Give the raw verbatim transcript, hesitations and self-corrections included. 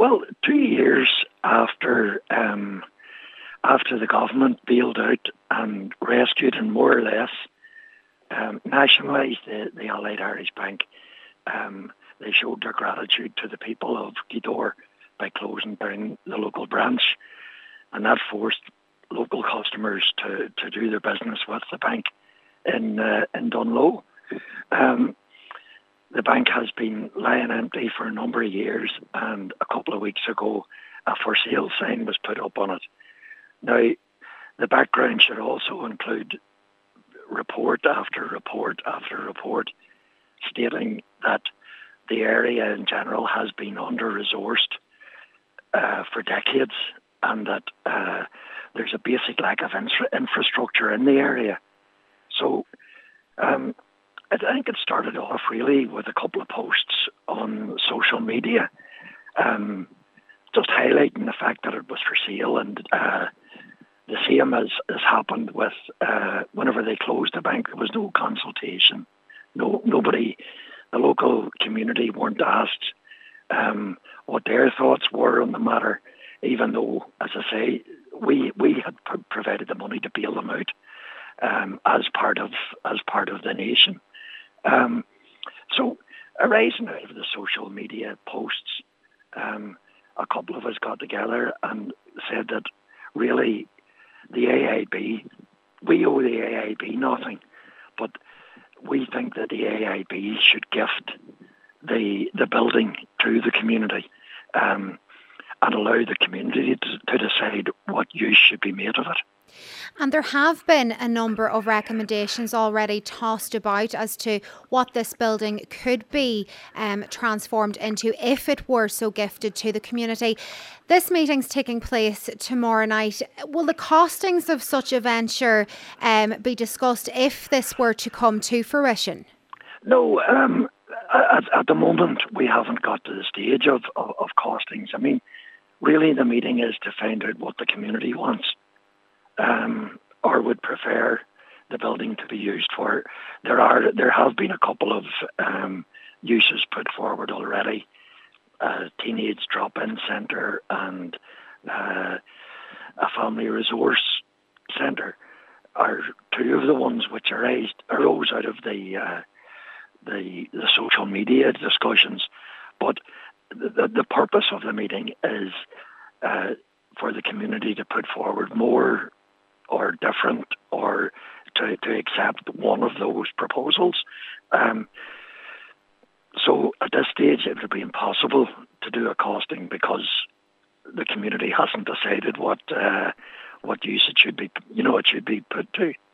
Well, two years after um, after the government bailed out and rescued and more or less um, nationalised the, the Allied Irish Bank, um, they showed their gratitude to the people of Gweedore by closing down the local branch, and that forced local customers to, to do their business with the bank in uh, in Dunloe. Um, the bank has been lying empty for a number of years, and a couple of weeks ago a for sale sign was put up on it. Now, the background should also include report after report after report stating that the area in general has been under-resourced uh, for decades, and that uh, there's a basic lack of infra- infrastructure in the area. So um, I think it started off really with a couple of posts on social media, um, just highlighting the fact that it was for sale, and uh, the same as has happened with uh, whenever they closed the bank, there was no consultation. No, nobody, the local community weren't asked um, what their thoughts were on the matter, even though, as I say, we we had pr- provided the money to bail them out um, as part of as part of the nation. Um, so, arising out of the social media posts, um, a couple of us got together and said that really the A I B, we owe the A I B nothing, but we think that the A I B should gift the the building to the community um, and allow the community to, to decide what use should be made of it. And there have been a number of recommendations already tossed about as to what this building could be um, transformed into if it were so gifted to the community. This meeting's taking place tomorrow night. Will the costings of such a venture um, be discussed if this were to come to fruition? No, um, at, at the moment we haven't got to the stage of, of, of costings. I mean, really the meeting is to find out what the community wants. Um, or would prefer the building to be used for. There are there have been a couple of um, uses put forward already. A teenage drop-in centre and uh, a family resource centre are two of the ones which arose arose out of the uh, the the social media discussions. But the the purpose of the meeting is uh, for the community to put forward more or different, or to, to accept one of those proposals. Um, so at this stage it would be impossible to do a costing because the community hasn't decided what uh, what use it should be, you know, it should be put to.